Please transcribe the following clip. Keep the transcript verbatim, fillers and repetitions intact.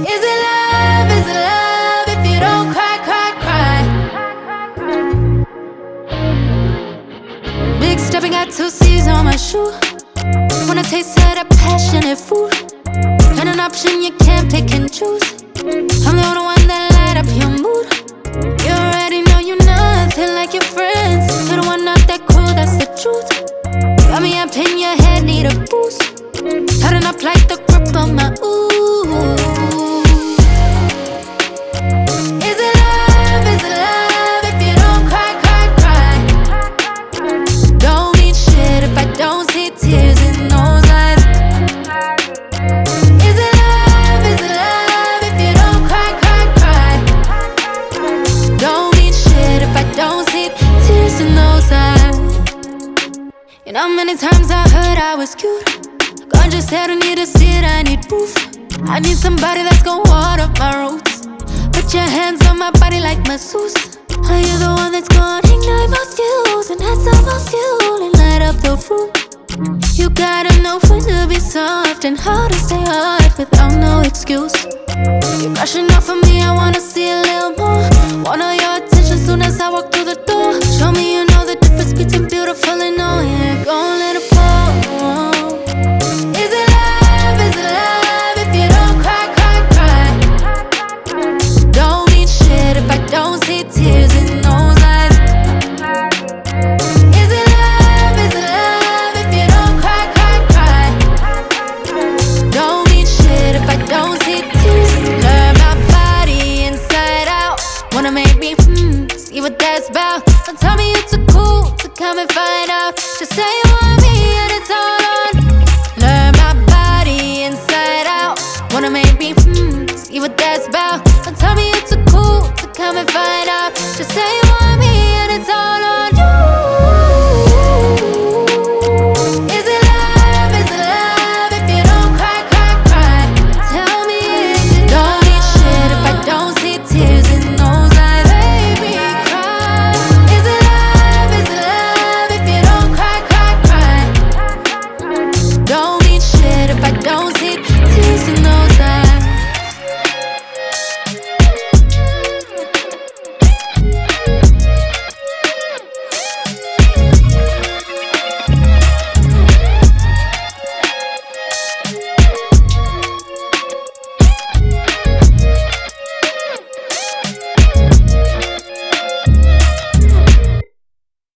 Is it love, is it love if you don't cry, cry, cry? Big stepping, got two C's on my shoe. Wanna taste of that passionate food, and an option you can't pick and choose. I'm the only one that light up your mood. You already know you're nothing like your friends. You're the one not that cool, that's the truth. Got me up in your head, need a boost. Tighten up like the grip on my ooh. Is it love, is it love if you don't cry, cry, cry? Don't mean shit if I don't see tears in those eyes. Is it love, is it love if you don't cry, cry, cry? Don't mean shit if I don't see tears in those eyes. You know how many times I heard I was cute. God just said I need a seed, I need proof. I need somebody that's gonna water my roots. Put your hands on my body like masseuse. Are you the one that's gonna ignite my fuse and add some more fuel and light up the room? You gotta know when to be soft and how to stay hard without no excuse. You're rushing off of me, I wanna see a little more. Want all your attention soon as I walk through the door. Show me you know the difference between beautiful and no. Yeah, go and let it fall. Is it love, is it love if you don't cry, cry, cry? Don't mean shit if I don't see tears in those eyes. Is it love, is it love if you don't cry, cry, cry? Don't mean shit if I don't see tears. Learn my body inside out. Wanna make me hmm, see what that's about. Don't tell me you're too cool to come and find out. Just say you want me and it's all on. Learn my body inside out. Wanna make me hmm, see what that's about. Don't tell me you're